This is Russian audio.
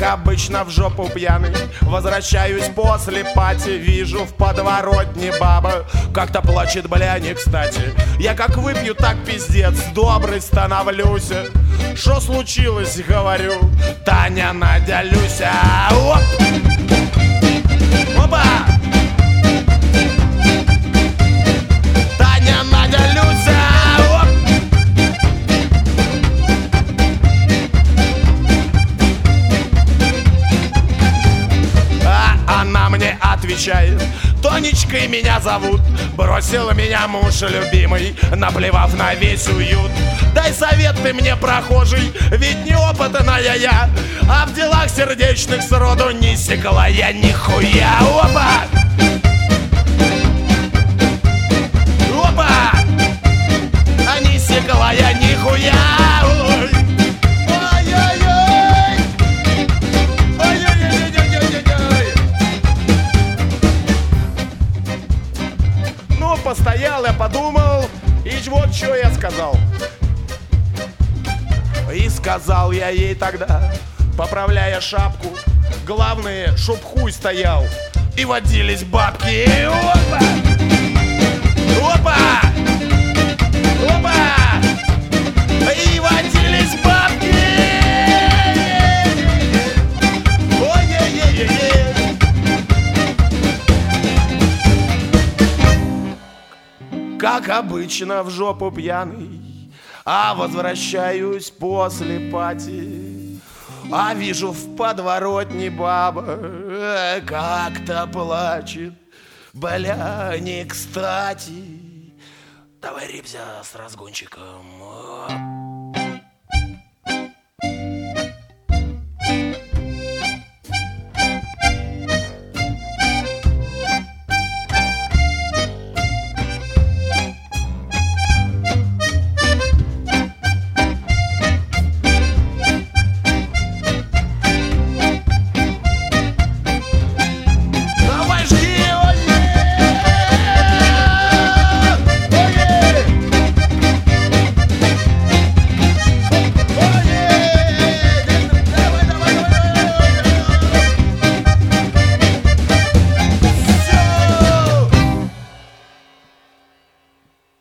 обычно в жопу пьяный возвращаюсь после пати. Вижу в подворотне баба, как-то плачет, бля, не кстати. Я как выпью, так пиздец, добрый становлюсь. Шо случилось, говорю, Таня, Надя, Люся. Оп! Опа! Таня, Надя, Люся. Оп! Она мне отвечает: Тонечкой меня зовут. Бросил меня муж любимый, наплевав на весь уют. Дай совет ты мне, прохожий, ведь неопытная я, а в делах сердечных сроду не секла я нихуя. Опа! Опа! А не секла я нихуя. Ой! Постоял, я подумал, и вот что я сказал. И сказал я ей тогда, поправляя шапку: главное, чтоб хуй стоял и водились бабки. Опа! Опа! Опа! И водились бабки! Ой-ой-ой-ой-ой! Как обычно в жопу пьяный, а возвращаюсь после пати. А вижу в подворотне баба, как-то плачет, бля, не кстати. Давай, ребзя, с разгончиком.